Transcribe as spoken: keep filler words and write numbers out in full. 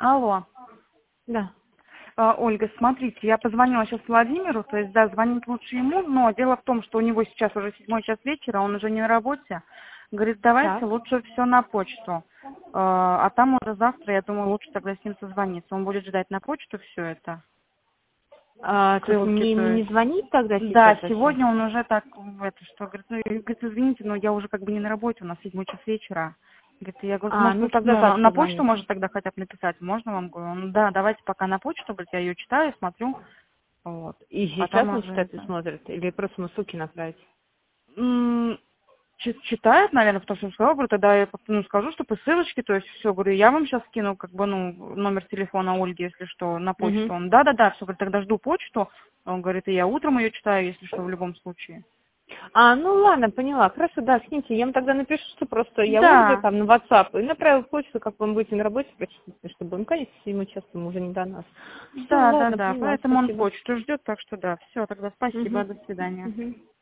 Алло. Да. А, Ольга, смотрите, я позвонила сейчас Владимиру, то есть, да, звонить лучше ему, но дело в том, что у него сейчас уже седьмой час вечера, он уже не на работе. Говорит, давайте Так. лучше все на почту. А а там уже завтра, я думаю, лучше тогда с ним созвониться. Он будет ждать на почту все это. А, то есть Ссылки, мне то ему не есть. звонить тогда Да, сейчас вообще? сегодня он уже так, это что, говорит, ну, и говорит, извините, но я уже как бы не на работе, у нас седьмой час вечера. Говорит, я говорю, А, может, ну лучше, тогда ну, на, как на почту, созвониться? может, тогда хотя бы написать, можно вам? Говорю, ну, да, давайте пока на почту, говорит, я ее читаю, смотрю, вот. И А сейчас там он уже читает и это... смотрит? Или просто ему ссылки направить? М, чи- Читает, наверное, потому что он сказал, говорю, тогда я ну, скажу, что по ссылочке, то есть все, говорю, я вам сейчас скину, как бы, ну, номер телефона Ольги, если что, на Угу. почту. Он, да-да-да, все, говорит, тогда жду почту. Он говорит, и я утром ее читаю, если что, в любом случае. А, ну ладно, поняла. Хорошо, да, скиньте. Я ему тогда напишу, что просто я Ольга Да, там на WhatsApp и направил почту, как он будет на работе, прочитайте, чтобы он, конечно, ему часто ему уже не до нас. Все, да, да, ладно, да, поняла, поэтому он спасибо. почту ждет, так что да, все, тогда спасибо, Угу. до свидания. Угу.